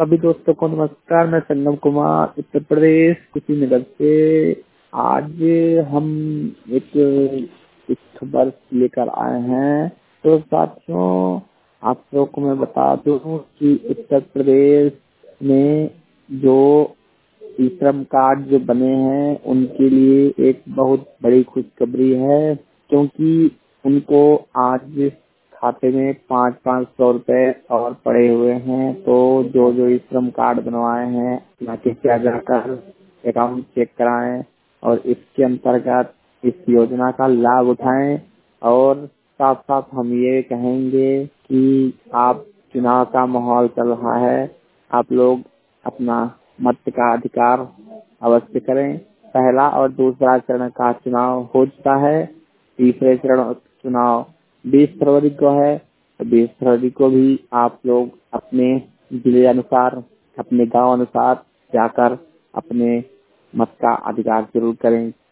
सभी दोस्तों को नमस्कार। मैं संगम कुमार उत्तर प्रदेश कुशीनगर से। आज हम एक एक खबर लेकर आए हैं। तो साथियों, आप लोगों को मैं बता दूं कि उत्तर प्रदेश में जो ई श्रम कार्ड जो बने हैं उनके लिए एक बहुत बड़ी खुशखबरी है, क्योंकि उनको आज खाते में 500 रुपए और पड़े हुए हैं। तो जो जो ई श्रम कार्ड बनवाए हैं जाके क्या जाकर अकाउंट चेक कराएं और इसके अंतर्गत इस योजना का लाभ उठाएं। और साथ साथ हम ये कहेंगे कि आप चुनाव का माहौल चल रहा है, आप लोग अपना मत का अधिकार अवश्य करें। पहला और दूसरा चरण का चुनाव हो चुका है, तीसरे चरण चुनाव 20 फरवरी को है। तो 20 फरवरी को भी आप लोग अपने जिले अनुसार, अपने गांव अनुसार जाकर अपने मत का अधिकार जरूर करें।